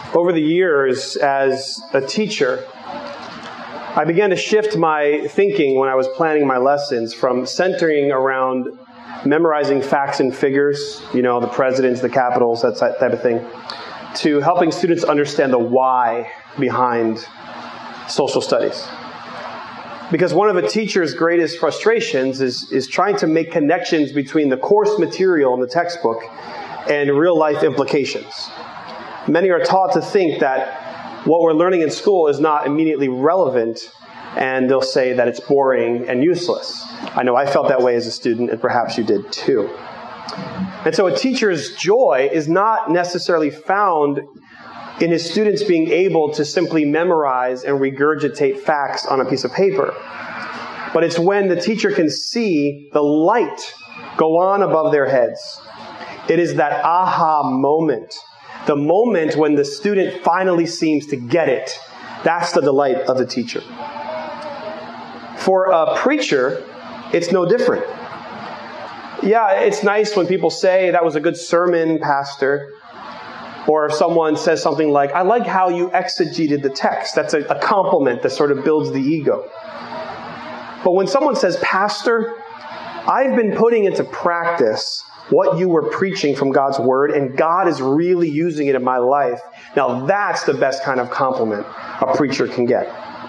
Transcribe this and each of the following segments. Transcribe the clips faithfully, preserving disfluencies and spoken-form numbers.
Over the years, as a teacher, I began to shift my thinking when I was planning my lessons from centering around memorizing facts and figures, you know, the presidents, the capitals, that type of thing, to helping students understand the why behind social studies. Because one of a teacher's greatest frustrations is, is trying to make connections between the course material in the textbook and real-life implications. Many are taught to think that what we're learning in school is not immediately relevant, and they'll say that it's boring and useless. I know I felt that way as a student, and perhaps you did too. And so a teacher's joy is not necessarily found in his students being able to simply memorize and regurgitate facts on a piece of paper. But it's when the teacher can see the light go on above their heads. It is that aha moment. The moment when the student finally seems to get it. That's the delight of the teacher. For a preacher, it's no different. Yeah, it's nice when people say, "That was a good sermon, Pastor." Or if someone says something like, "I like how you exegeted the text." That's a, a compliment that sort of builds the ego. But when someone says, "Pastor, I've been putting into practice what you were preaching from God's Word, and God is really using it in my life," now that's the best kind of compliment a preacher can get.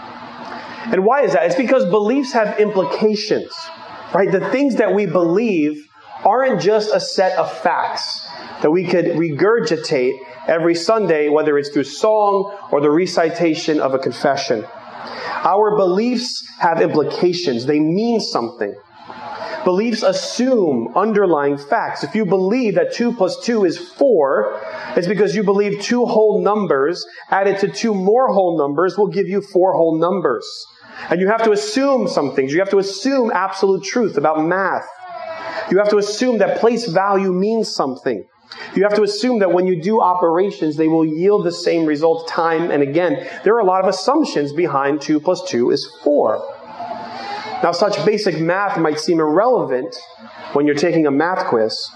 And why is that? It's because beliefs have implications, right? The things that we believe aren't just a set of facts that we could regurgitate every Sunday, whether it's through song or the recitation of a confession. Our beliefs have implications. They mean something. Beliefs assume underlying facts. If you believe that two plus two is four, it's because you believe two whole numbers added to two more whole numbers will give you four whole numbers. And you have to assume some things. You have to assume absolute truth about math. You have to assume that place value means something. You have to assume that when you do operations, they will yield the same results time and again. There are a lot of assumptions behind two plus two is four. Now, such basic math might seem irrelevant when you're taking a math quiz.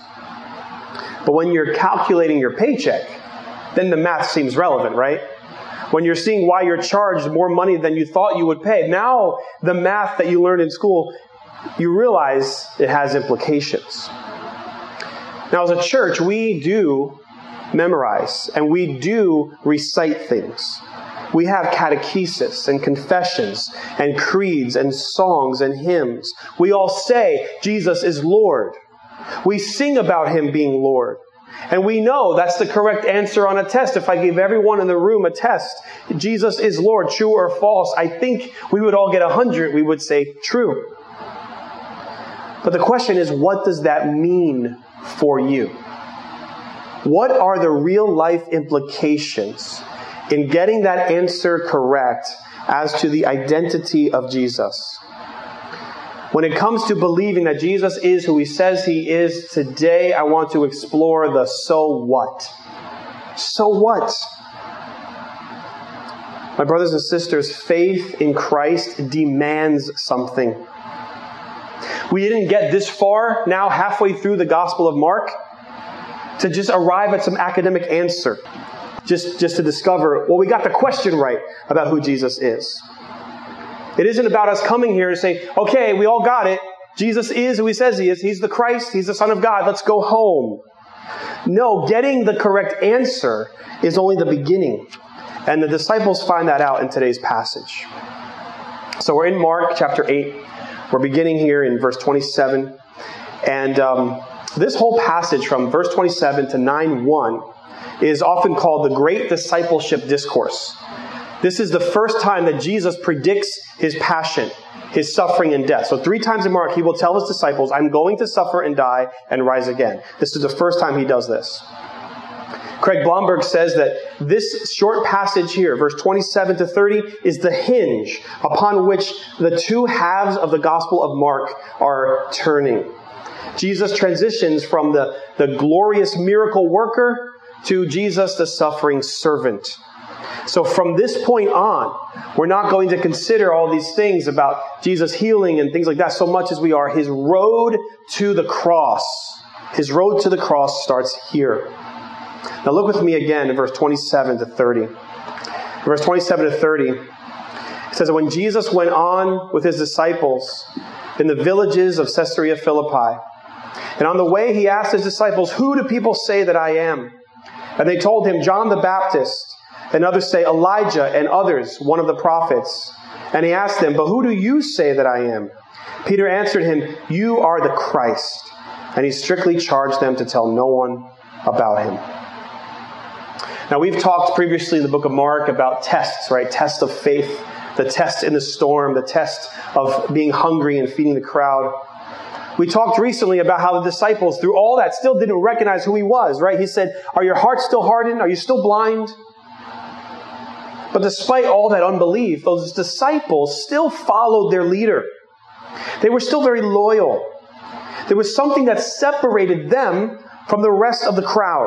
But when you're calculating your paycheck, then the math seems relevant, right? When you're seeing why you're charged more money than you thought you would pay, now the math that you learned in school, you realize it has implications. Now, as a church, we do memorize and we do recite things. We have catechesis and confessions and creeds and songs and hymns. We all say Jesus is Lord. We sing about Him being Lord. And we know that's the correct answer on a test. If I gave everyone in the room a test, Jesus is Lord, true or false, I think we would all get a hundred. We would say true. But the question is, what does that mean for you? What are the real life implications in getting that answer correct as to the identity of Jesus? When it comes to believing that Jesus is who He says He is, today I want to explore the so what. So what? My brothers and sisters, faith in Christ demands something. We didn't get this far, now halfway through the Gospel of Mark, to just arrive at some academic answer. Just, just to discover, well, we got the question right about who Jesus is. It isn't about us coming here to say, okay, we all got it. Jesus is who He says He is. He's the Christ. He's the Son of God. Let's go home. No, getting the correct answer is only the beginning. And the disciples find that out in today's passage. So we're in Mark chapter eight. We're beginning here in verse twenty-seven. And um, this whole passage from verse twenty-seven to nine one is often called the Great Discipleship Discourse. This is the first time that Jesus predicts His passion, His suffering and death. So three times in Mark, He will tell His disciples, I'm going to suffer and die and rise again. This is the first time He does this. Craig Blomberg says that this short passage here, verse twenty-seven to thirty, is the hinge upon which the two halves of the Gospel of Mark are turning. Jesus transitions from the, the glorious miracle worker to Jesus, the suffering servant. So from this point on, we're not going to consider all these things about Jesus healing and things like that so much as we are His road to the cross. His road to the cross starts here. Now look with me again in verse twenty-seven to thirty. Verse twenty-seven to thirty, it says that when Jesus went on with his disciples in the villages of Caesarea Philippi, and on the way he asked his disciples, "Who do people say that I am?" And they told him, "John the Baptist, and others say Elijah, and others, one of the prophets." And he asked them, "But who do you say that I am?" Peter answered him, "You are the Christ." And he strictly charged them to tell no one about him. Now, we've talked previously in the book of Mark about tests, right? Test of faith, the test in the storm, the test of being hungry and feeding the crowd. We talked recently about how the disciples, through all that, still didn't recognize who he was, right? He said, "Are your hearts still hardened? Are you still blind?" But despite all that unbelief, those disciples still followed their leader. They were still very loyal. There was something that separated them from the rest of the crowd.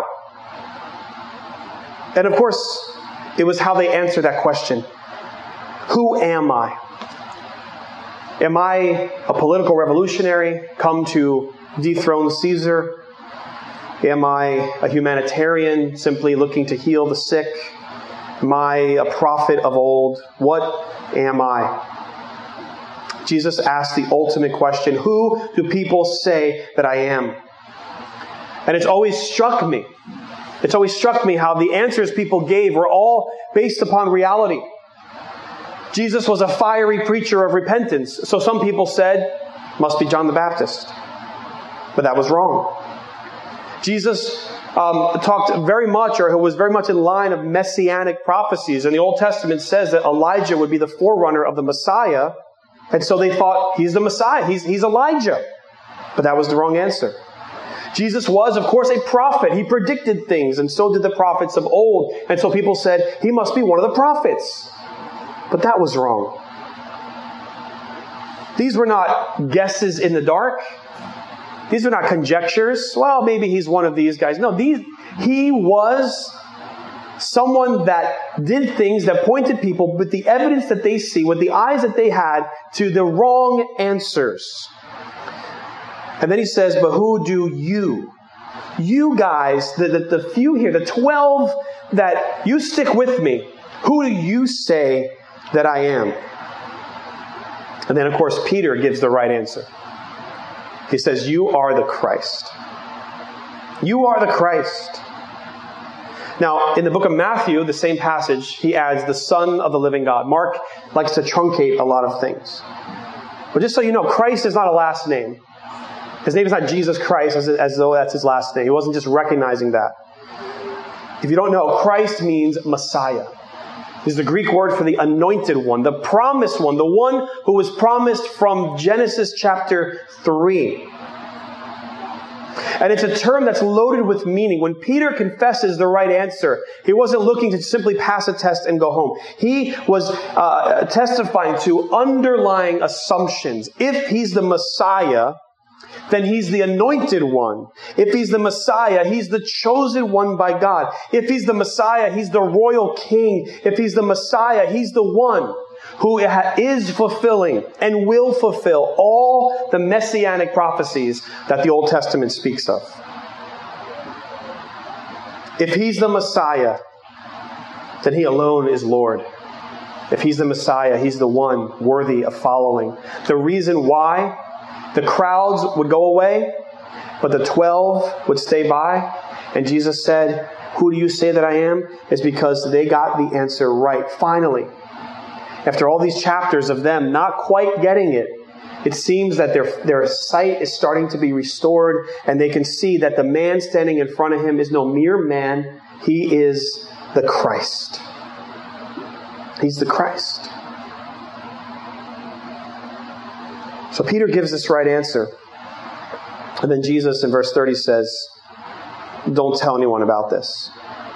And of course, it was how they answered that question. Who am I? Am I a political revolutionary come to dethrone Caesar? Am I a humanitarian simply looking to heal the sick? Am I a prophet of old? What am I? Jesus asked the ultimate question, who do people say that I am? And it's always struck me. It's always struck me how the answers people gave were all based upon reality. Jesus was a fiery preacher of repentance. So some people said, must be John the Baptist. But that was wrong. Jesus um, talked very much, or was very much in line of messianic prophecies. And the Old Testament says that Elijah would be the forerunner of the Messiah. And so they thought, he's the Messiah. He's, he's Elijah. But that was the wrong answer. Jesus was, of course, a prophet. He predicted things, and so did the prophets of old. And so people said, he must be one of the prophets. But that was wrong. These were not guesses in the dark. These were not conjectures. Well, maybe he's one of these guys. No, these, he was someone that did things that pointed people with the evidence that they see, with the eyes that they had, to the wrong answers. And then he says, but who do you? You guys, the, the, the few here, the twelve that you stick with me, who do you say that I am? And then, of course, Peter gives the right answer. He says, you are the Christ. You are the Christ. Now, in the book of Matthew, the same passage, he adds the Son of the living God. Mark likes to truncate a lot of things. But just so you know, Christ is not a last name. His name is not Jesus Christ as, as though that's his last name. He wasn't just recognizing that. If you don't know, Christ means Messiah. Is the Greek word for the anointed one, the promised one, the one who was promised from Genesis chapter three. And it's a term that's loaded with meaning. When Peter confesses the right answer, he wasn't looking to simply pass a test and go home. He was uh, testifying to underlying assumptions. If he's the Messiah, then he's the anointed one. If he's the Messiah, he's the chosen one by God. If he's the Messiah, he's the royal king. If he's the Messiah, he's the one who is fulfilling and will fulfill all the messianic prophecies that the Old Testament speaks of. If he's the Messiah, then he alone is Lord. If he's the Messiah, he's the one worthy of following. The reason why the crowds would go away, but the twelve would stay by, and Jesus said, who do you say that I am? Is because they got the answer right. Finally, after all these chapters of them not quite getting it, it seems that their, their sight is starting to be restored, and they can see that the man standing in front of him is no mere man. He is the Christ. He's the Christ. So Peter gives this right answer. And then Jesus in verse thirty says, don't tell anyone about this.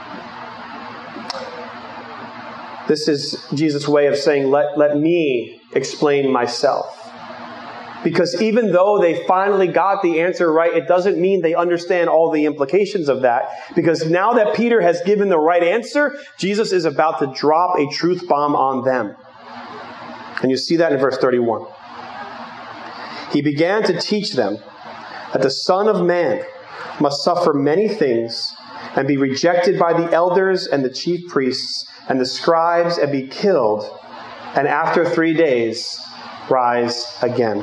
This is Jesus' way of saying, let, let me explain myself. Because even though they finally got the answer right, it doesn't mean they understand all the implications of that. Because now that Peter has given the right answer, Jesus is about to drop a truth bomb on them. And you see that in verse thirty-one. He began to teach them that the Son of Man must suffer many things and be rejected by the elders and the chief priests and the scribes and be killed, and after three days rise again.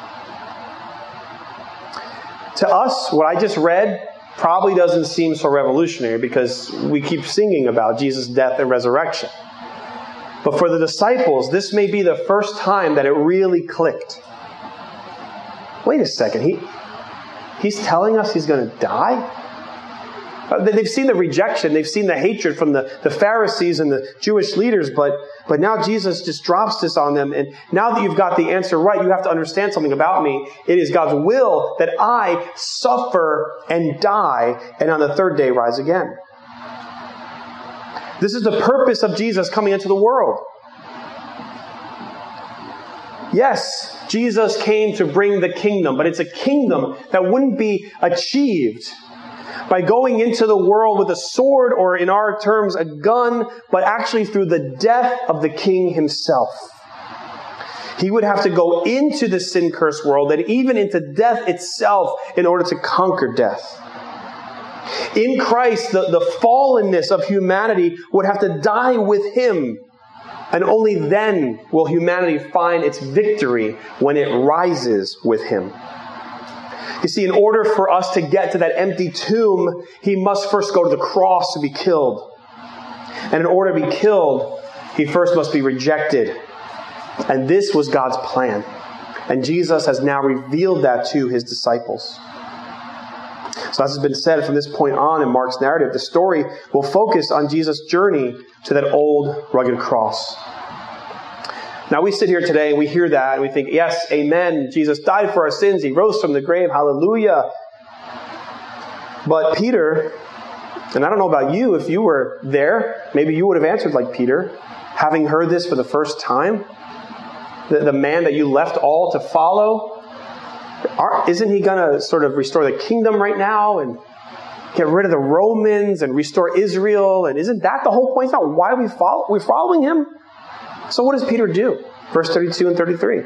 To us, what I just read probably doesn't seem so revolutionary because we keep singing about Jesus' death and resurrection. But for the disciples, this may be the first time that it really clicked. Wait a second, he, he's telling us he's going to die? Uh, they've seen the rejection, they've seen the hatred from the, the Pharisees and the Jewish leaders, but, but now Jesus just drops this on them. And now that you've got the answer right, you have to understand something about me. It is God's will that I suffer and die, and on the third day rise again. This is the purpose of Jesus coming into the world. Yes, Jesus came to bring the kingdom, but it's a kingdom that wouldn't be achieved by going into the world with a sword, or in our terms, a gun, but actually through the death of the King himself. He would have to go into the sin-cursed world and even into death itself in order to conquer death. In Christ, the, the fallenness of humanity would have to die with him. And only then will humanity find its victory, when it rises with him. You see, in order for us to get to that empty tomb, he must first go to the cross to be killed. And in order to be killed, he first must be rejected. And this was God's plan. And Jesus has now revealed that to his disciples. So as has been said from this point on in Mark's narrative, the story will focus on Jesus' journey to that old rugged cross. Now we sit here today and we hear that and we think, yes, amen, Jesus died for our sins, he rose from the grave, hallelujah. But Peter, and I don't know about you, if you were there, maybe you would have answered like Peter, having heard this for the first time. The, the man that you left all to follow, aren't, isn't he going to sort of restore the kingdom right now and get rid of the Romans and restore Israel? And isn't that the whole point? It's not why we follow, we're following him. So what does Peter do? Verse thirty-two and thirty-three.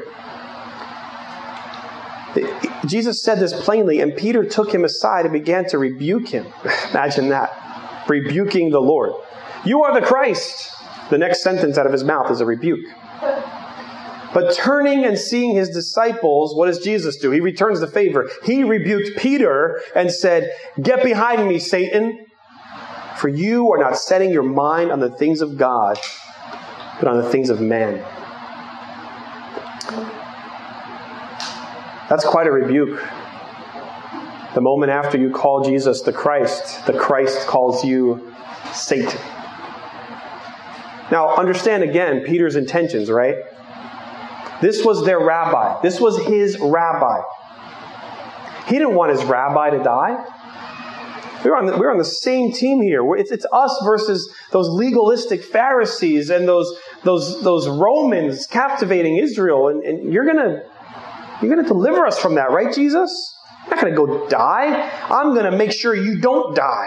Jesus said this plainly, and Peter took him aside and began to rebuke him. Imagine that. Rebuking the Lord. You are the Christ. The next sentence out of his mouth is a rebuke. But turning and seeing his disciples, what does Jesus do? He returns the favor. He rebuked Peter and said, "Get behind me, Satan, for you are not setting your mind on the things of God, but on the things of man." That's quite a rebuke. The moment after you call Jesus the Christ, the Christ calls you Satan. Now, understand again Peter's intentions, right? This was their rabbi. This was his rabbi. He didn't want his rabbi to die. We're on the, we're on the same team here. It's, it's us versus those legalistic Pharisees and those those those Romans captivating Israel. And, and you're gonna you're gonna deliver us from that, right, Jesus? I'm not gonna go die. I'm gonna make sure you don't die.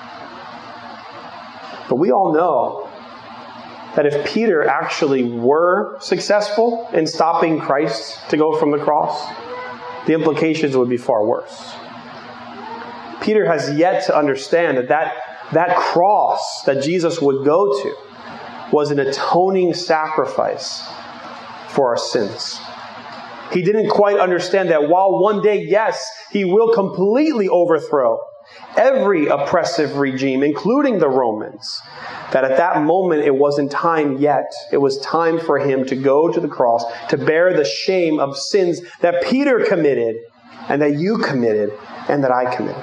But we all know that if Peter actually were successful in stopping Christ to go from the cross, the implications would be far worse. Peter has yet to understand that, that that cross that Jesus would go to was an atoning sacrifice for our sins. He didn't quite understand that while one day, yes, he will completely overthrow every oppressive regime, including the Romans, that at that moment it wasn't time yet. It was time for him to go to the cross, to bear the shame of sins that Peter committed, and that you committed, and that I committed.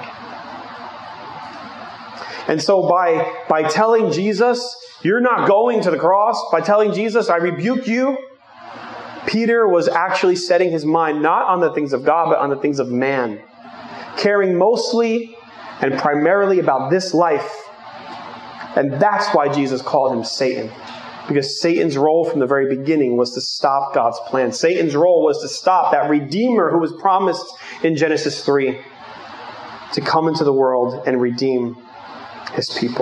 And so by, by telling Jesus, you're not going to the cross, by telling Jesus, I rebuke you, Peter was actually setting his mind not on the things of God, but on the things of man, caring mostly and primarily about this life. And that's why Jesus called him Satan. Because Satan's role from the very beginning was to stop God's plan. Satan's role was to stop that Redeemer who was promised in Genesis three to come into the world and redeem his people.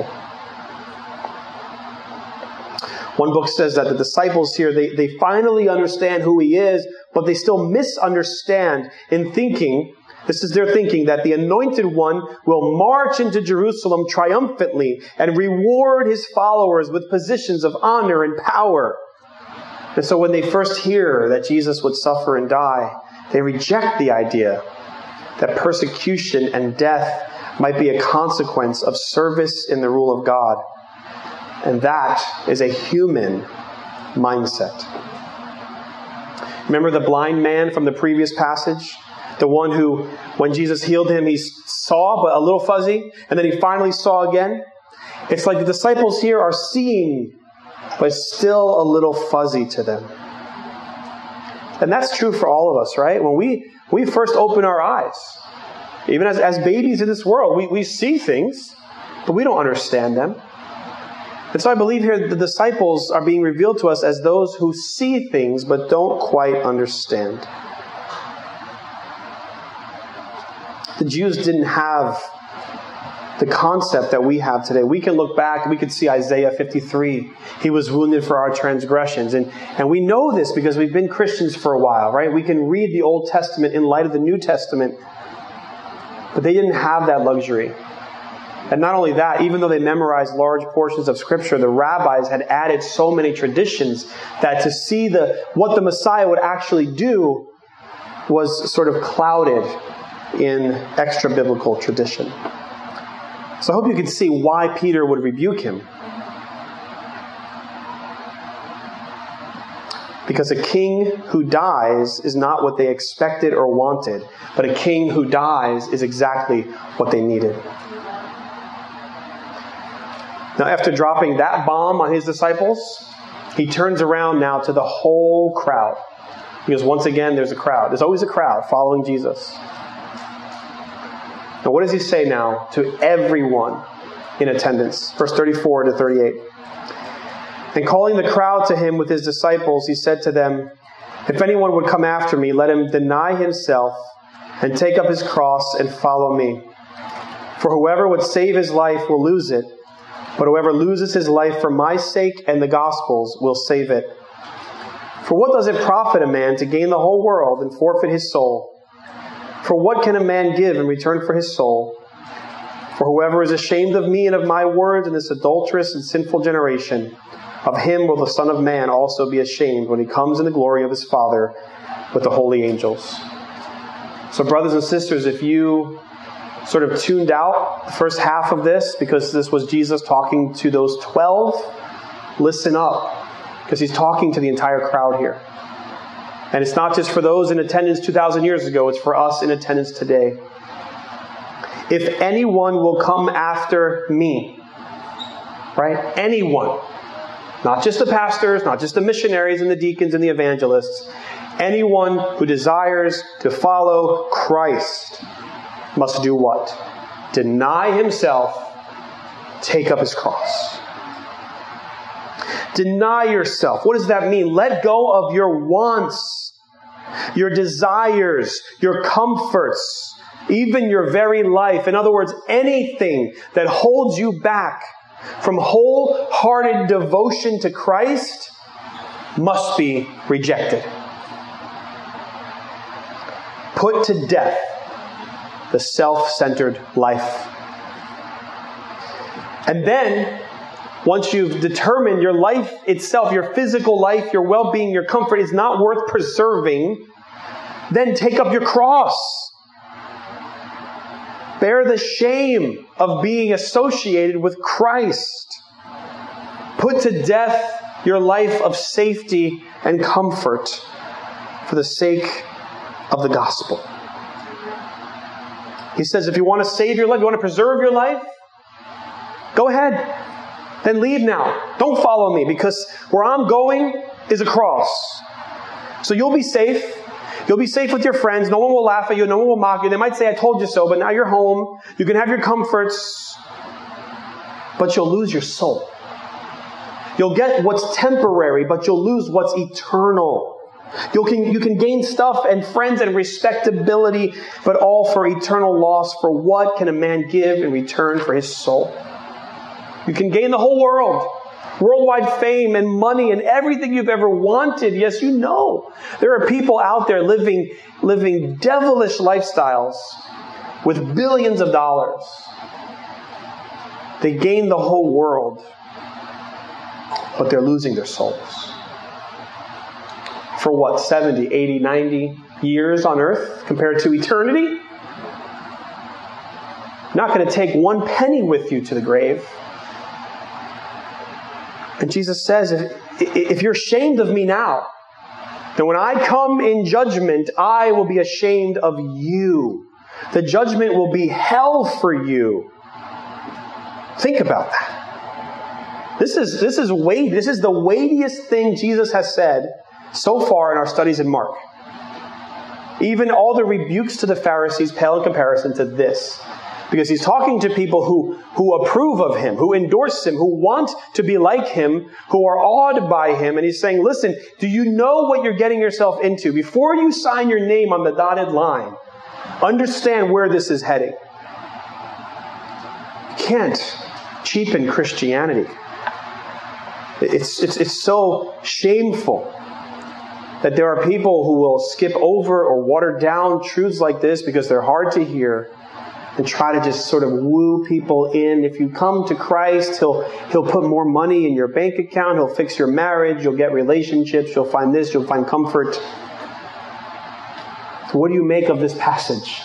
One book says that the disciples here, they, they finally understand who he is, but they still misunderstand in thinking This is their thinking, that the Anointed One will march into Jerusalem triumphantly and reward his followers with positions of honor and power. And so when they first hear that Jesus would suffer and die, they reject the idea that persecution and death might be a consequence of service in the rule of God. And that is a human mindset. Remember the blind man from the previous passage? The one who, when Jesus healed him, he saw, but a little fuzzy, and then he finally saw again. It's like the disciples here are seeing, but still a little fuzzy to them. And that's true for all of us, right? When we, we first open our eyes, even as, as babies in this world, we, we see things, but we don't understand them. And so I believe here the disciples are being revealed to us as those who see things, but don't quite understand. The Jews didn't have the concept that we have today. We can look back and we can see Isaiah fifty-three. He was wounded for our transgressions. And, and we know this because we've been Christians for a while, right? We can read the Old Testament in light of the New Testament. But they didn't have that luxury. And not only that, even though they memorized large portions of Scripture, the rabbis had added so many traditions that to see the what the Messiah would actually do was sort of clouded in extra-biblical tradition. So I hope you can see why Peter would rebuke him. Because a king who dies is not what they expected or wanted, but a king who dies is exactly what they needed. Now, after dropping that bomb on his disciples, he turns around now to the whole crowd. Because once again, there's a crowd. There's always a crowd following Jesus. Now, what does he say now to everyone in attendance? Verse thirty-four to thirty-eight. And calling the crowd to him with his disciples, he said to them, if anyone would come after me, let him deny himself and take up his cross and follow me. For whoever would save his life will lose it, but whoever loses his life for my sake and the gospel's will save it. For what does it profit a man to gain the whole world and forfeit his soul? For what can a man give in return for his soul? For whoever is ashamed of me and of my words in this adulterous and sinful generation, of him will the Son of Man also be ashamed when he comes in the glory of his Father with the holy angels. So brothers and sisters, if you sort of tuned out the first half of this because this was Jesus talking to those twelve, listen up, because he's talking to the entire crowd here. And it's not just for those in attendance two thousand years ago, it's for us in attendance today. If anyone will come after me, right? Anyone. Not just the pastors, not just the missionaries and the deacons and the evangelists. Anyone who desires to follow Christ must do what? Deny himself, take up his cross. Deny yourself. What does that mean? Let go of your wants, your desires, your comforts, even your very life. In other words, anything that holds you back from wholehearted devotion to Christ must be rejected. Put to death the self-centered life. And then, once you've determined your life itself, your physical life, your well-being, your comfort is not worth preserving, then take up your cross. Bear the shame of being associated with Christ. Put to death your life of safety and comfort for the sake of the gospel. He says, if you want to save your life, you want to preserve your life, go ahead. Then leave now. Don't follow me, because where I'm going is a cross. So you'll be safe. You'll be safe with your friends. No one will laugh at you. No one will mock you. They might say, I told you so, but now you're home. You can have your comforts, but you'll lose your soul. You'll get what's temporary, but you'll lose what's eternal. You can, you can gain stuff and friends and respectability, but all for eternal loss. For what can a man give in return for his soul? You can gain the whole world, worldwide fame and money and everything you've ever wanted. Yes, you know. There are people out there living, living devilish lifestyles with billions of dollars. They gain the whole world, but they're losing their souls. For what, seventy, eighty, ninety years on earth compared to eternity? Not going to take one penny with you to the grave. And Jesus says, if, if you're ashamed of me now, then when I come in judgment, I will be ashamed of you. The judgment will be hell for you. Think about that. This is, this is weight. This is the weightiest thing Jesus has said so far in our studies in Mark. Even all the rebukes to the Pharisees pale in comparison to this. Because he's talking to people who, who approve of him, who endorse him, who want to be like him, who are awed by him. And he's saying, listen, do you know what you're getting yourself into? Before you sign your name on the dotted line, understand where this is heading. You can't cheapen Christianity. It's, it's, it's so shameful that there are people who will skip over or water down truths like this because they're hard to hear, and try to just sort of woo people in. If you come to Christ, He'll He'll put more money in your bank account. He'll fix your marriage. You'll get relationships. You'll find this. You'll find comfort. So what do you make of this passage?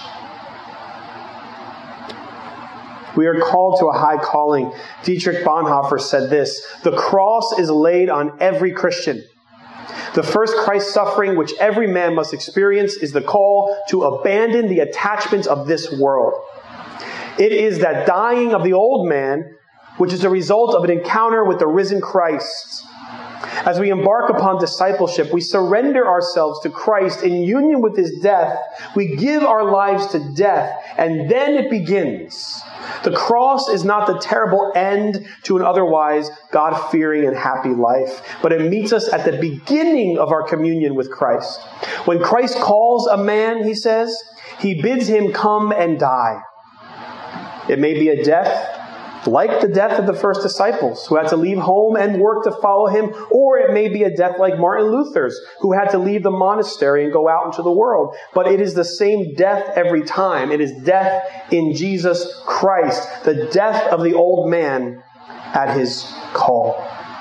We are called to a high calling. Dietrich Bonhoeffer said this: the cross is laid on every Christian. The first Christ suffering which every man must experience is the call to abandon the attachments of this world. It is that dying of the old man, which is a result of an encounter with the risen Christ. As we embark upon discipleship, we surrender ourselves to Christ in union with His death. We give our lives to death, and then it begins. The cross is not the terrible end to an otherwise God-fearing and happy life, but it meets us at the beginning of our communion with Christ. When Christ calls a man, he says, He bids him come and die. It may be a death like the death of the first disciples who had to leave home and work to follow him, or it may be a death like Martin Luther's who had to leave the monastery and go out into the world. But it is the same death every time. It is death in Jesus Christ, the death of the old man at His call.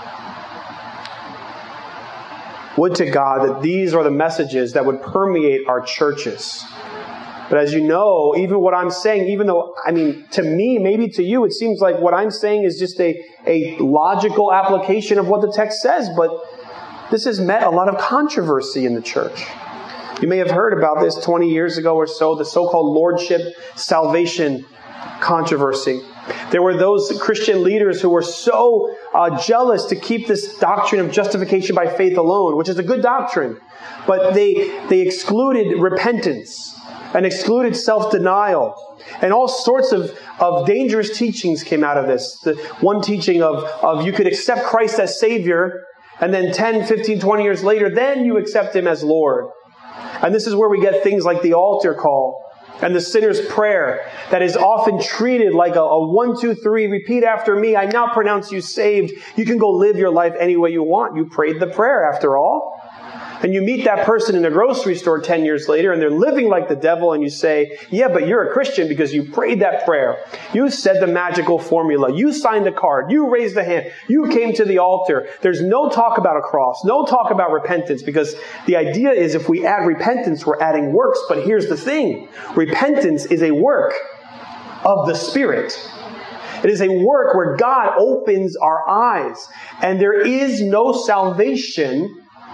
Would to God that these are the messages that would permeate our churches. But as you know, even what I'm saying, even though, I mean, to me, maybe to you, it seems like what I'm saying is just a, a logical application of what the text says, but this has met a lot of controversy in the church. You may have heard about this twenty years ago or so, the so-called lordship salvation controversy. There were those Christian leaders who were so uh, jealous to keep this doctrine of justification by faith alone, which is a good doctrine, but they, they excluded repentance and excluded self-denial. And all sorts of, of dangerous teachings came out of this. The one teaching of, of you could accept Christ as Savior, and then ten, fifteen, twenty years later, then you accept Him as Lord. And this is where we get things like the altar call and the sinner's prayer that is often treated like a, a one, two, three, repeat after me, I now pronounce you saved. You can go live your life any way you want. You prayed the prayer after all. And you meet that person in a grocery store ten years later and they're living like the devil, and you say, yeah, but you're a Christian because you prayed that prayer. You said the magical formula. You signed the card. You raised the hand. You came to the altar. There's no talk about a cross. No talk about repentance, because the idea is if we add repentance, we're adding works. But here's the thing. Repentance is a work of the Spirit. It is a work where God opens our eyes. And there is no salvation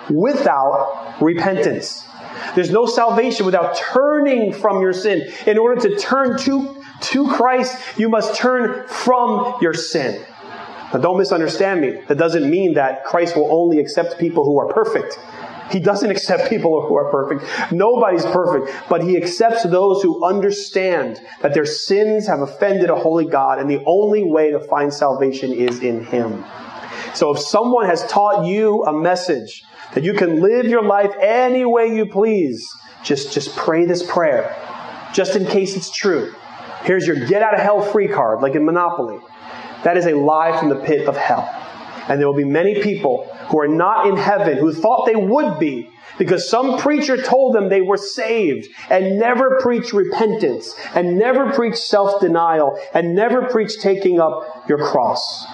without repentance. There's no salvation without turning from your sin. In order to turn to, to Christ, you must turn from your sin. Now, don't misunderstand me. That doesn't mean that Christ will only accept people who are perfect. He doesn't accept people who are perfect. Nobody's perfect. But He accepts those who understand that their sins have offended a holy God, and the only way to find salvation is in Him. So if someone has taught you a message that you can live your life any way you please, just, just pray this prayer, just in case it's true. Here's your get out of hell free card, like in Monopoly. That is a lie from the pit of hell. And there will be many people who are not in heaven who thought they would be because some preacher told them they were saved and never preached repentance and never preached self-denial and never preached taking up your cross.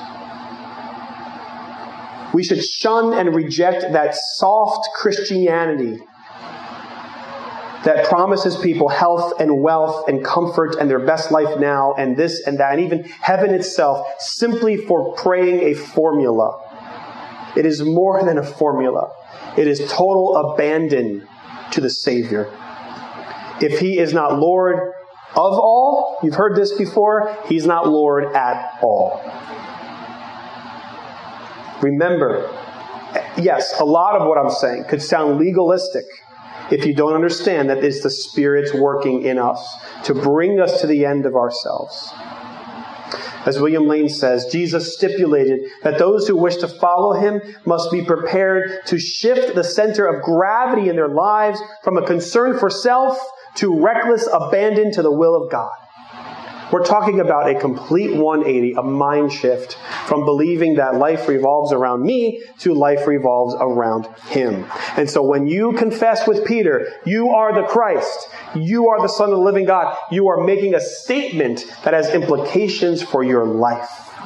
We should shun and reject that soft Christianity that promises people health and wealth and comfort and their best life now and this and that and even heaven itself simply for praying a formula. It is more than a formula. It is total abandon to the Savior. If He is not Lord of all, you've heard this before, He's not Lord at all. Remember, yes, a lot of what I'm saying could sound legalistic if you don't understand that it's the Spirit's working in us to bring us to the end of ourselves. As William Lane says, Jesus stipulated that those who wish to follow Him must be prepared to shift the center of gravity in their lives from a concern for self to reckless abandon to the will of God. We're talking about a complete one eighty, a mind shift from believing that life revolves around me to life revolves around Him. And so when you confess with Peter, you are the Christ, you are the Son of the living God, you are making a statement that has implications for your life.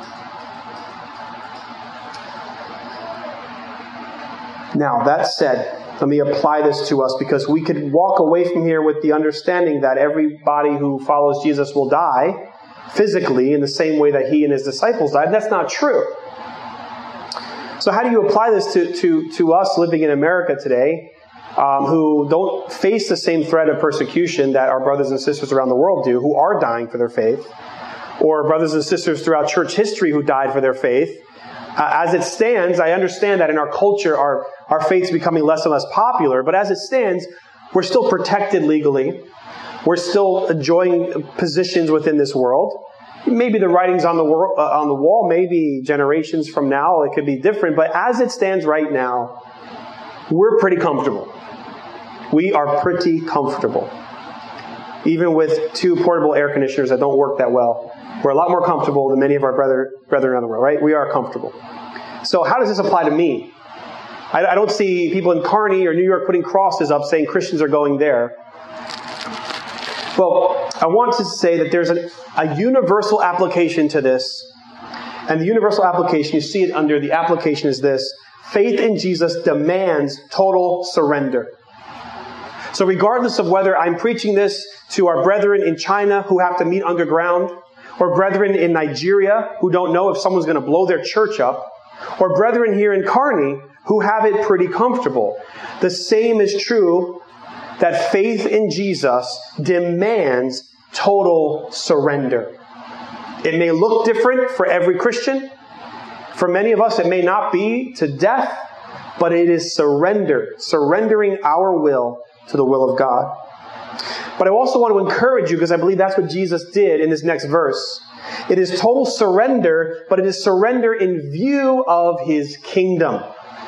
Now, that said, let me apply this to us because we could walk away from here with the understanding that everybody who follows Jesus will die physically in the same way that He and His disciples died. That's not true. So how do you apply this to, to, to us living in America today um, who don't face the same threat of persecution that our brothers and sisters around the world do, who are dying for their faith, or brothers and sisters throughout church history who died for their faith? Uh, as it stands, I understand that in our culture, our, our faith's becoming less and less popular. But as it stands, we're still protected legally. We're still enjoying positions within this world. Maybe the writing's on the, wor- uh, on the wall. Maybe generations from now it could be different. But as it stands right now, we're pretty comfortable. We are pretty comfortable. Even with two portable air conditioners that don't work that well. We're a lot more comfortable than many of our brother, brethren around the world, right? We are comfortable. So how does this apply to me? I, I don't see people in Kearney or New York putting crosses up saying Christians are going there. Well, I want to say that there's a, a universal application to this. And the universal application, you see it under the application is this. Faith in Jesus demands total surrender. So regardless of whether I'm preaching this to our brethren in China who have to meet underground, or brethren in Nigeria who don't know if someone's going to blow their church up, or brethren here in Kearney who have it pretty comfortable. The same is true that faith in Jesus demands total surrender. It may look different for every Christian. For many of us, it may not be to death, but it is surrender, surrendering our will to the will of God. But I also want to encourage you, because I believe that's what Jesus did in this next verse. It is total surrender, but it is surrender in view of His kingdom.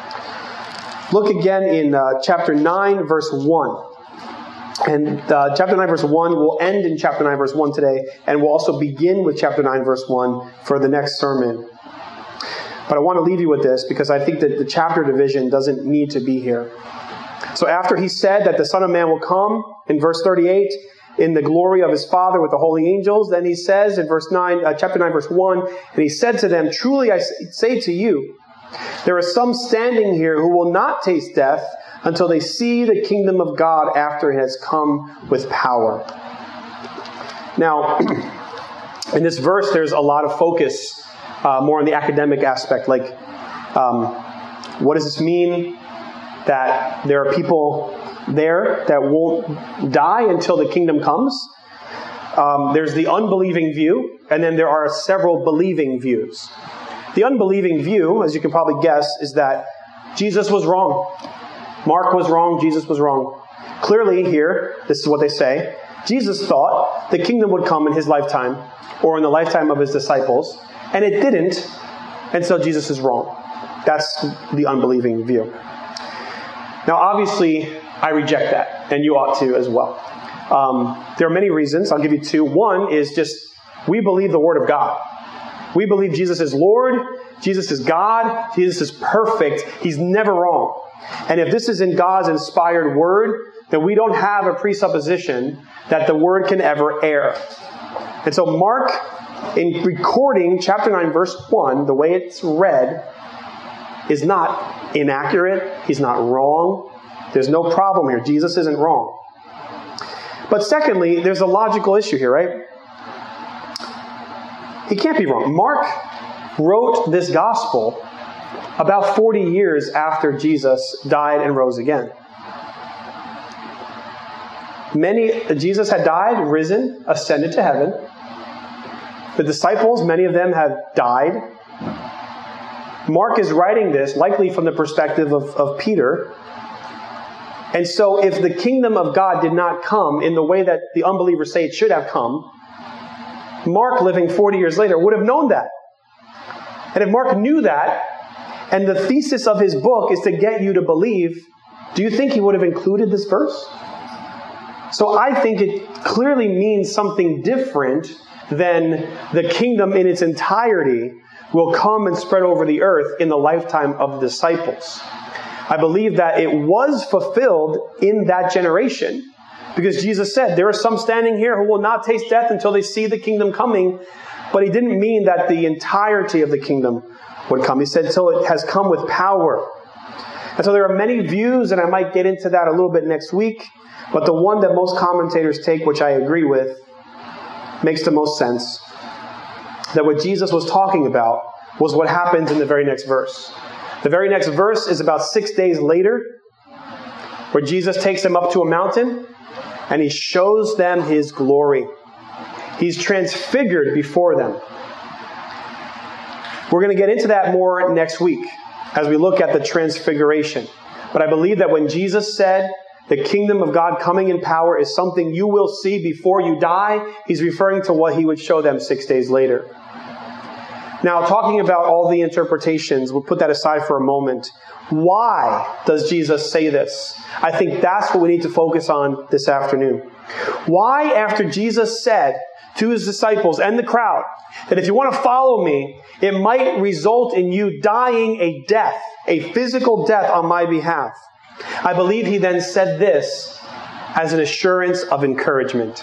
Look again in uh, chapter nine, verse one. And uh, chapter nine, verse one, we'll end in chapter nine, verse one today, and we'll also begin with chapter nine, verse one for the next sermon. But I want to leave you with this, because I think that the chapter division doesn't need to be here. So after He said that the Son of Man will come, in verse thirty-eight, in the glory of His Father with the holy angels, then He says in verse nine, uh, chapter nine, verse one, and He said to them, truly I say to you, there are some standing here who will not taste death until they see the kingdom of God after it has come with power. Now, in this verse, there's a lot of focus uh, more on the academic aspect, like um, what does this mean? That there are people there that won't die until the kingdom comes. Um, there's the unbelieving view, and then there are several believing views. The unbelieving view, as you can probably guess, is that Jesus was wrong. Mark was wrong, Jesus was wrong. Clearly here, this is what they say, Jesus thought the kingdom would come in His lifetime, or in the lifetime of His disciples, and it didn't, and so Jesus is wrong. That's the unbelieving view. Now, obviously, I reject that, and you ought to as well. Um, there are many reasons. I'll give you two. One is just, we believe the Word of God. We believe Jesus is Lord, Jesus is God. Jesus is perfect. He's never wrong. And if this is in God's inspired word, then we don't have a presupposition that the word can ever err. And so Mark, in recording chapter nine, verse one, the way it's read, is not inaccurate. He's not wrong. There's no problem here. Jesus isn't wrong. But secondly, there's a logical issue here, right? He can't be wrong. Mark wrote this gospel about forty years after Jesus died and rose again. Many, Jesus had died, risen, ascended to heaven. The disciples, many of them have died. Mark is writing this likely from the perspective of, of Peter. And so if the kingdom of God did not come in the way that the unbelievers say it should have come, Mark, living forty years later, would have known that. And if Mark knew that, and the thesis of his book is to get you to believe, do you think he would have included this verse? So I think it clearly means something different than the kingdom in its entirety will come and spread over the earth in the lifetime of the disciples. I believe that it was fulfilled in that generation, because Jesus said, there are some standing here who will not taste death until they see the kingdom coming. But he didn't mean that the entirety of the kingdom would come. He said, until it has come with power. And so there are many views, and I might get into that a little bit next week. But the one that most commentators take, which I agree with, makes the most sense. That what Jesus was talking about was what happens in the very next verse. The very next verse is about six days later, where Jesus takes them up to a mountain, and he shows them his glory. He's transfigured before them. We're going to get into that more next week as we look at the transfiguration. But I believe that when Jesus said the kingdom of God coming in power is something you will see before you die, he's referring to what he would show them six days later. Now, talking about all the interpretations, we'll put that aside for a moment. Why does Jesus say this? I think that's what we need to focus on this afternoon. Why, after Jesus said to his disciples and the crowd that if you want to follow me, it might result in you dying a death, a physical death on my behalf, I believe he then said this as an assurance of encouragement.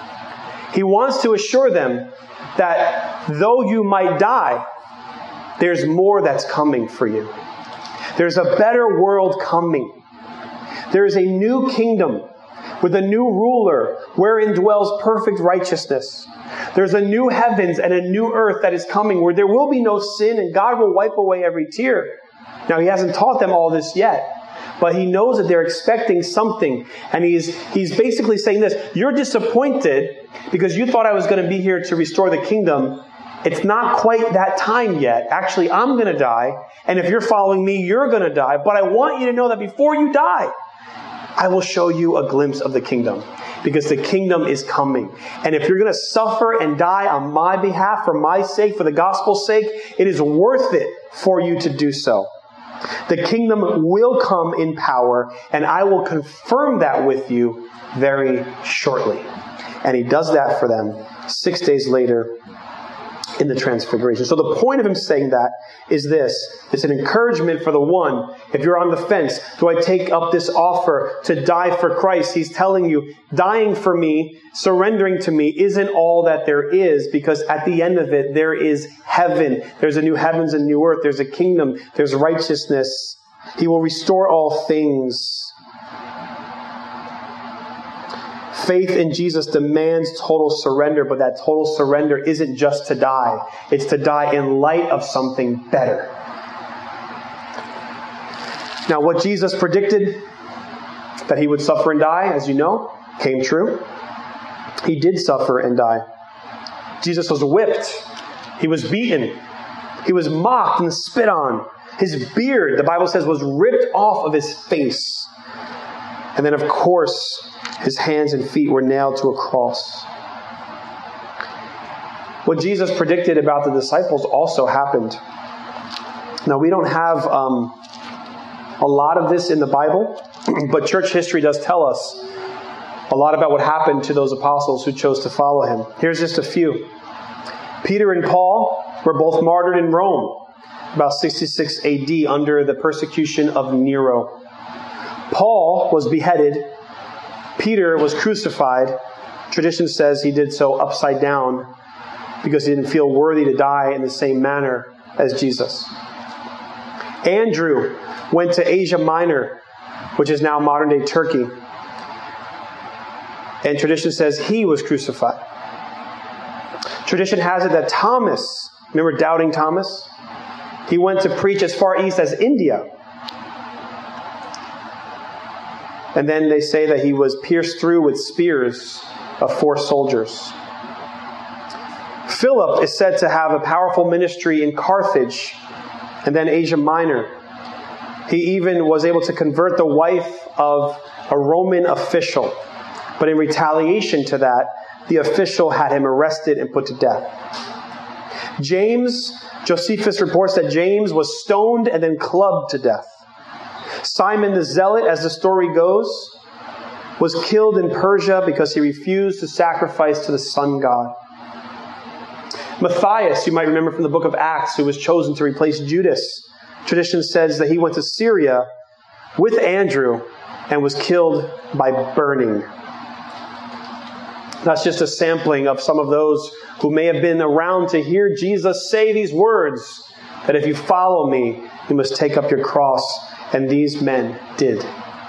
He wants to assure them that though you might die, there's more that's coming for you. There's a better world coming. There is a new kingdom with a new ruler wherein dwells perfect righteousness. There's a new heavens and a new earth that is coming where there will be no sin and God will wipe away every tear. Now, he hasn't taught them all this yet, but he knows that they're expecting something. And he's, he's basically saying this: you're disappointed because you thought I was going to be here to restore the kingdom. It's not quite that time yet. Actually, I'm going to die. And if you're following me, you're going to die. But I want you to know that before you die, I will show you a glimpse of the kingdom, because the kingdom is coming. And if you're going to suffer and die on my behalf, for my sake, for the gospel's sake, it is worth it for you to do so. The kingdom will come in power, and I will confirm that with you very shortly. And he does that for them six days later in the transfiguration. So the point of him saying that is this. It's an encouragement for the one. If you're on the fence, do I take up this offer to die for Christ? He's telling you, dying for me, surrendering to me isn't all that there is, because at the end of it, there is heaven. There's a new heavens and new earth. There's a kingdom. There's righteousness. He will restore all things. Faith in Jesus demands total surrender, but that total surrender isn't just to die. It's to die in light of something better. Now, what Jesus predicted, that he would suffer and die, as you know, came true. He did suffer and die. Jesus was whipped. He was beaten. He was mocked and spit on. His beard, the Bible says, was ripped off of his face. And then, of course, his hands and feet were nailed to a cross. What Jesus predicted about the disciples also happened. Now, we don't have um, a lot of this in the Bible, but church history does tell us a lot about what happened to those apostles who chose to follow him. Here's just a few. Peter and Paul were both martyred in Rome. about sixty-six A D, under the persecution of Nero. Paul was beheaded. Peter was crucified. Tradition says he did so upside down because he didn't feel worthy to die in the same manner as Jesus. Andrew went to Asia Minor, which is now modern-day Turkey. And tradition says he was crucified. Tradition has it that Thomas, remember doubting Thomas? He went to preach as far east as India. And then they say that he was pierced through with spears of four soldiers. Philip is said to have a powerful ministry in Carthage and then Asia Minor. He even was able to convert the wife of a Roman official. But in retaliation to that, the official had him arrested and put to death. James, Josephus reports that James was stoned and then clubbed to death. Simon the Zealot, as the story goes, was killed in Persia because he refused to sacrifice to the sun god. Matthias, you might remember from the book of Acts, who was chosen to replace Judas. Tradition says that he went to Syria with Andrew and was killed by burning. That's just a sampling of some of those who may have been around to hear Jesus say these words, that if you follow me, you must take up your cross. And these men did.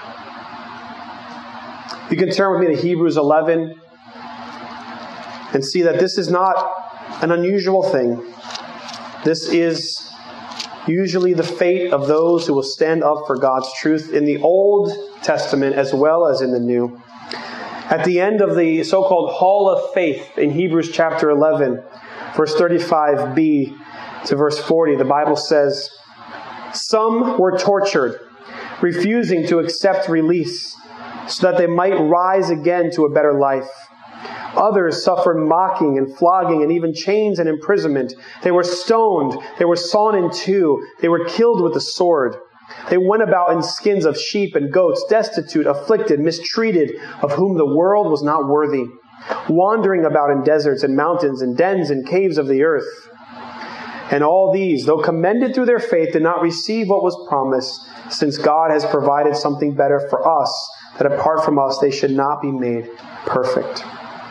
You can turn with me to Hebrews eleven and see that this is not an unusual thing. This is usually the fate of those who will stand up for God's truth in the Old Testament as well as in the New. At the end of the so-called Hall of Faith in Hebrews chapter eleven, verse thirty-five b to verse forty, the Bible says, "Some were tortured, refusing to accept release, so that they might rise again to a better life. Others suffered mocking and flogging and even chains and imprisonment. They were stoned. They were sawn in two. They were killed with the sword. They went about in skins of sheep and goats, destitute, afflicted, mistreated, of whom the world was not worthy, wandering about in deserts and mountains and dens and caves of the earth. And all these, though commended through their faith, did not receive what was promised, since God has provided something better for us, that apart from us they should not be made perfect."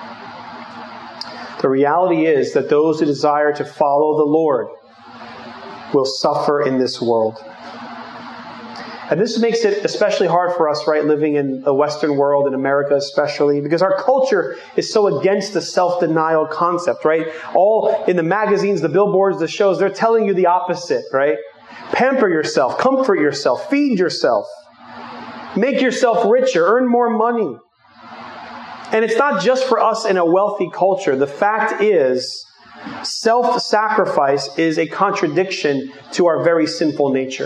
The reality is that those who desire to follow the Lord will suffer in this world. And this makes it especially hard for us, right, living in the Western world, in America especially, because our culture is so against the self-denial concept, right? All in the magazines, the billboards, the shows, they're telling you the opposite, right? Pamper yourself, comfort yourself, feed yourself, make yourself richer, earn more money. And it's not just for us in a wealthy culture. The fact is, self-sacrifice is a contradiction to our very sinful nature.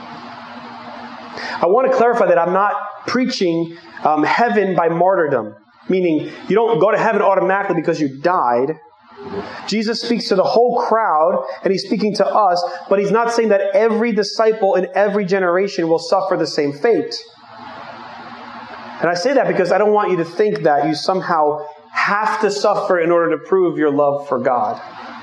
I want to clarify that I'm not preaching um, heaven by martyrdom, meaning you don't go to heaven automatically because you died. Jesus speaks to the whole crowd, and he's speaking to us, but he's not saying that every disciple in every generation will suffer the same fate. And I say that because I don't want you to think that you somehow have to suffer in order to prove your love for God.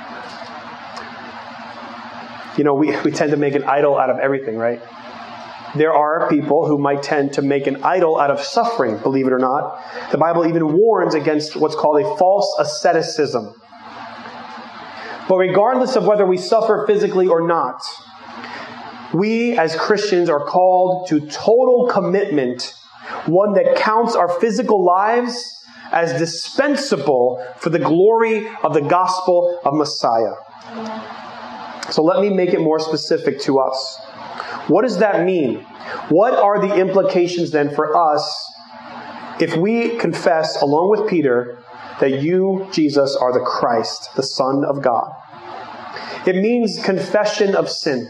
You know, we, we tend to make an idol out of everything, right? There are people who might tend to make an idol out of suffering, believe it or not. The Bible even warns against what's called a false asceticism. But regardless of whether we suffer physically or not, we as Christians are called to total commitment, one that counts our physical lives as dispensable for the glory of the gospel of Messiah. So let me make it more specific to us. What does that mean? What are the implications then for us if we confess, along with Peter, that you, Jesus, are the Christ, the Son of God? It means confession of sin.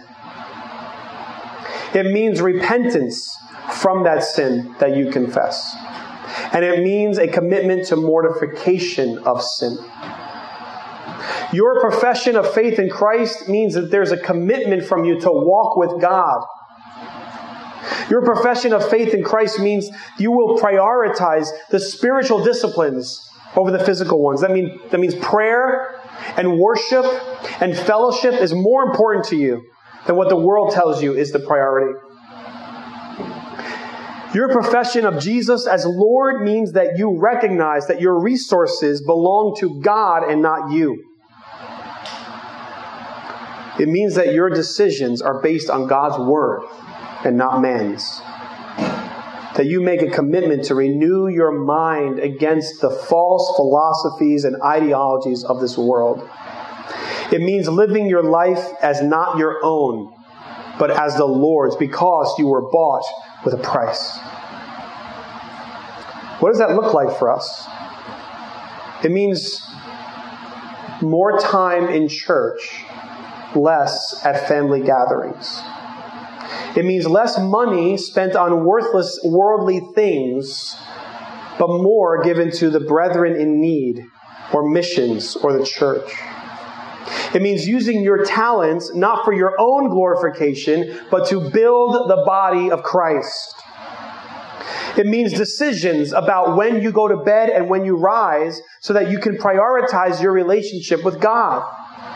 It means repentance from that sin that you confess. And it means a commitment to mortification of sin. Your profession of faith in Christ means that there's a commitment from you to walk with God. Your profession of faith in Christ means you will prioritize the spiritual disciplines over the physical ones. That means, that means prayer and worship and fellowship is more important to you than what the world tells you is the priority. Your profession of Jesus as Lord means that you recognize that your resources belong to God and not you. It means that your decisions are based on God's word and not man's. That you make a commitment to renew your mind against the false philosophies and ideologies of this world. It means living your life as not your own, but as the Lord's, because you were bought with a price. What does that look like for us? It means more time in church, less at family gatherings. It means less money spent on worthless worldly things, but more given to the brethren in need, or missions, or the church. It means using your talents not for your own glorification, but to build the body of Christ. It means decisions about when you go to bed and when you rise so that you can prioritize your relationship with God.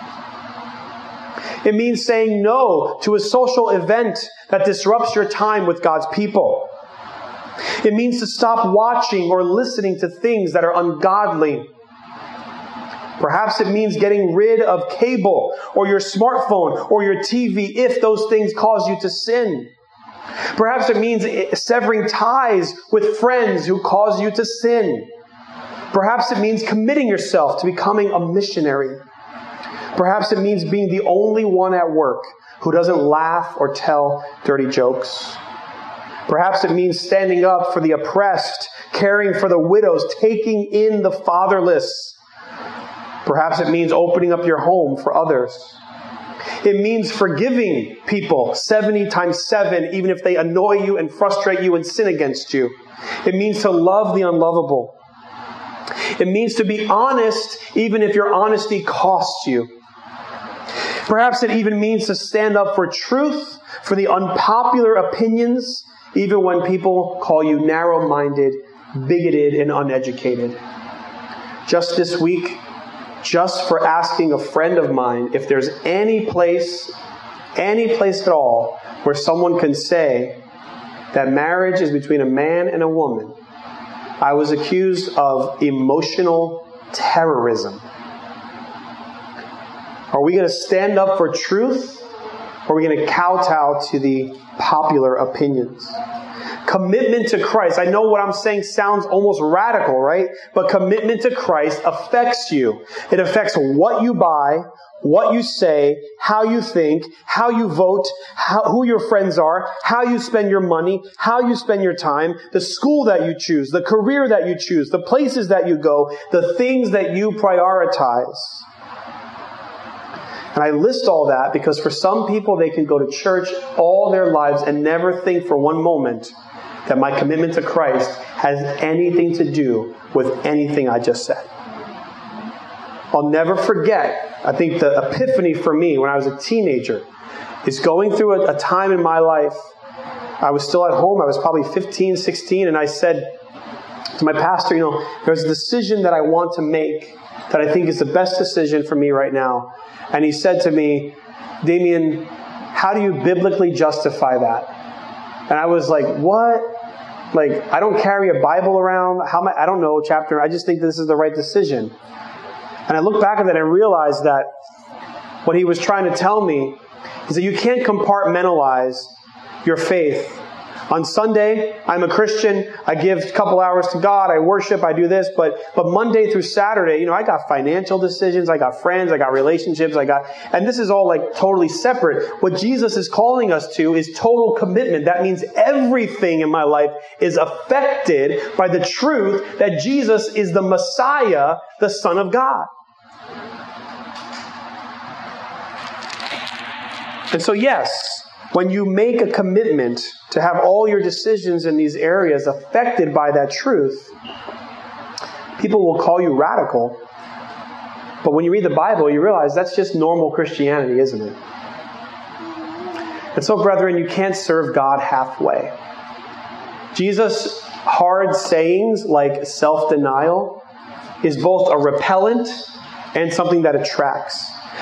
It means saying no to a social event that disrupts your time with God's people. It means to stop watching or listening to things that are ungodly. Perhaps it means getting rid of cable or your smartphone or your T V if those things cause you to sin. Perhaps it means severing ties with friends who cause you to sin. Perhaps it means committing yourself to becoming a missionary. Perhaps it means being the only one at work who doesn't laugh or tell dirty jokes. Perhaps it means standing up for the oppressed, caring for the widows, taking in the fatherless. Perhaps it means opening up your home for others. It means forgiving people seventy times seven, even if they annoy you and frustrate you and sin against you. It means to love the unlovable. It means to be honest, even if your honesty costs you. Perhaps it even means to stand up for truth, for the unpopular opinions, even when people call you narrow-minded, bigoted, and uneducated. Just this week, just for asking a friend of mine if there's any place, any place at all, where someone can say that marriage is between a man and a woman, I was accused of emotional terrorism. Are we going to stand up for truth, or are we going to kowtow to the popular opinions? Commitment to Christ. I know what I'm saying sounds almost radical, right? But commitment to Christ affects you. It affects what you buy, what you say, how you think, how you vote, how, who your friends are, how you spend your money, how you spend your time, the school that you choose, the career that you choose, the places that you go, the things that you prioritize. And I list all that because for some people, they can go to church all their lives and never think for one moment that my commitment to Christ has anything to do with anything I just said. I'll never forget, I think the epiphany for me when I was a teenager is going through a, a time in my life. I was still at home. I was probably fifteen, sixteen, and I said to my pastor, you know, there's a decision that I want to make that I think is the best decision for me right now. And he said to me, Damien, how do you biblically justify that? And I was like, what? Like, I don't carry a Bible around. How am I? I don't know chapter. I just think this is the right decision. And I look back at that and realize that what he was trying to tell me is that you can't compartmentalize your faith. On Sunday, I'm a Christian. I give a couple hours to God. I worship. I do this. But but Monday through Saturday, you know, I got financial decisions. I got friends. I got relationships. I got, and this is all like totally separate. What Jesus is calling us to is total commitment. That means everything in my life is affected by the truth that Jesus is the Messiah, the Son of God. And so, yes, when you make a commitment to have all your decisions in these areas affected by that truth, people will call you radical. But when you read the Bible, you realize that's just normal Christianity, isn't it? And so, brethren, you can't serve God halfway. Jesus' hard sayings like self-denial is both a repellent and something that attracts.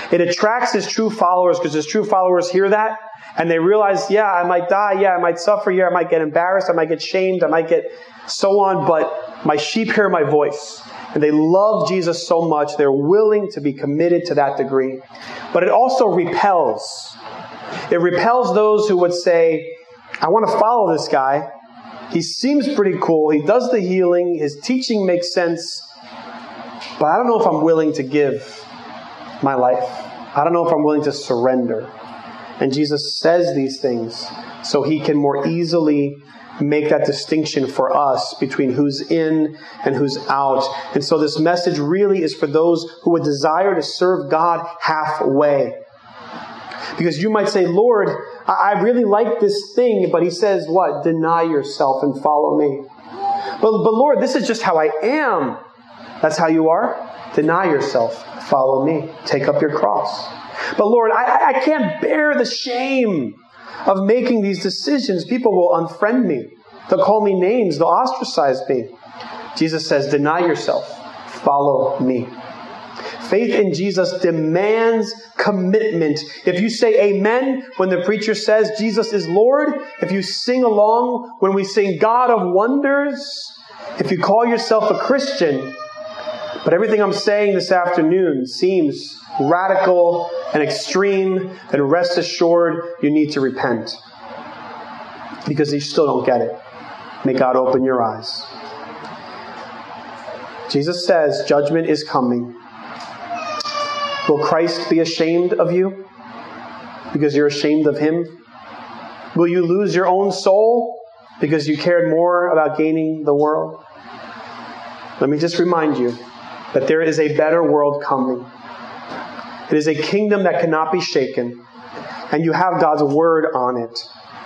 It attracts his true followers because his true followers hear that and they realize, yeah, I might die. Yeah, I might suffer. Yeah, I might get embarrassed. I might get shamed. I might get so on. But my sheep hear my voice. And they love Jesus so much, they're willing to be committed to that degree. But it also repels. It repels those who would say, I want to follow this guy. He seems pretty cool. He does the healing. His teaching makes sense. But I don't know if I'm willing to give my life. I don't know if I'm willing to surrender. And Jesus says these things so he can more easily make that distinction for us between who's in and who's out. And so this message really is for those who would desire to serve God halfway. Because you might say, Lord, I really like this thing, but he says what? Deny yourself and follow me. But, but Lord, this is just how I am. That's how you are? Deny yourself. Follow me. Take up your cross. But Lord, I, I can't bear the shame of making these decisions. People will unfriend me. They'll call me names. They'll ostracize me. Jesus says, deny yourself. Follow me. Faith in Jesus demands commitment. If you say amen when the preacher says Jesus is Lord, if you sing along when we sing God of Wonders, if you call yourself a Christian, but everything I'm saying this afternoon seems radical and extreme, then rest assured you need to repent. Because you still don't get it. May God open your eyes. Jesus says judgment is coming. Will Christ be ashamed of you because you're ashamed of him? Will you lose your own soul because you cared more about gaining the world? Let me just remind you that there is a better world coming. It is a kingdom that cannot be shaken, and you have God's word on it.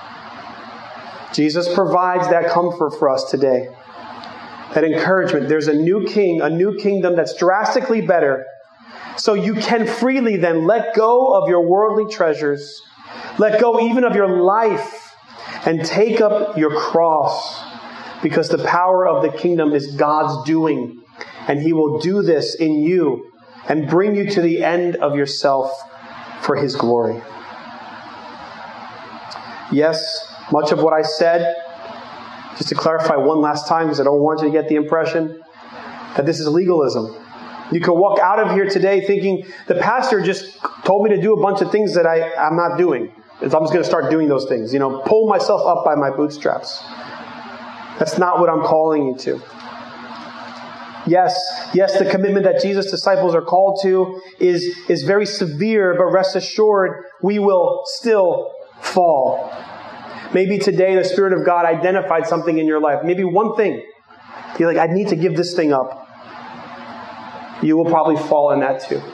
Jesus provides that comfort for us today, that encouragement. There's a new king, a new kingdom that's drastically better. So you can freely then let go of your worldly treasures, let go even of your life, and take up your cross, because the power of the kingdom is God's doing, and he will do this in you and bring you to the end of yourself for his glory. Yes, much of what I said, just to clarify one last time, because I don't want you to get the impression that this is legalism. You can walk out of here today thinking, the pastor just told me to do a bunch of things that I, I'm not doing. I'm just going to start doing those things. You know, pull myself up by my bootstraps. That's not what I'm calling you to. Yes, yes, the commitment that Jesus' disciples are called to is, is very severe, but rest assured, we will still fall. Maybe today the Spirit of God identified something in your life. Maybe one thing. You're like, I need to give this thing up. You will probably fall in that too.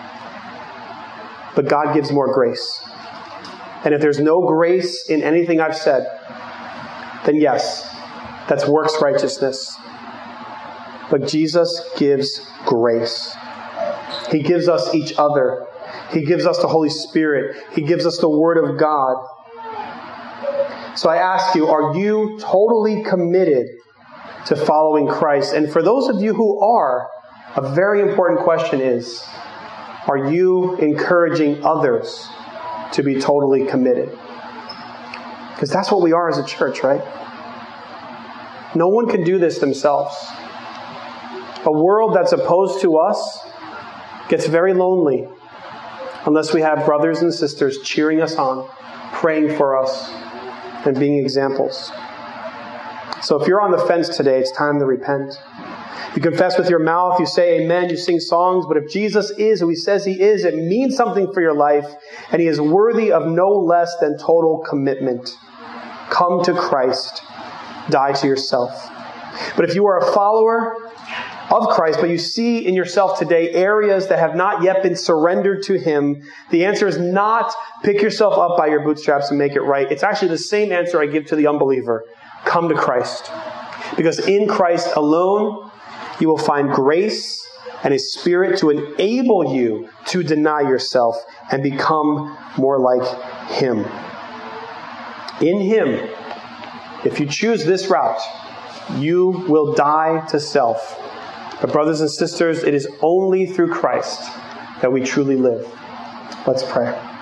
But God gives more grace. And if there's no grace in anything I've said, then yes, that's works righteousness. But Jesus gives grace. He gives us each other. He gives us the Holy Spirit. He gives us the Word of God. So I ask you, are you totally committed to following Christ? And for those of you who are, a very important question is, are you encouraging others to be totally committed? Because that's what we are as a church, right? No one can do this themselves. A world that's opposed to us gets very lonely unless we have brothers and sisters cheering us on, praying for us, and being examples. So if you're on the fence today, it's time to repent. You confess with your mouth, you say amen, you sing songs, but if Jesus is who he says he is, it means something for your life, and he is worthy of no less than total commitment. Come to Christ. Die to yourself. But if you are a follower of Christ, but you see in yourself today areas that have not yet been surrendered to him, the answer is not pick yourself up by your bootstraps and make it right. It's actually the same answer I give to the unbeliever. Come to Christ. Because in Christ alone, you will find grace and his Spirit to enable you to deny yourself and become more like him. In him, if you choose this route, you will die to self. But brothers and sisters, it is only through Christ that we truly live. Let's pray.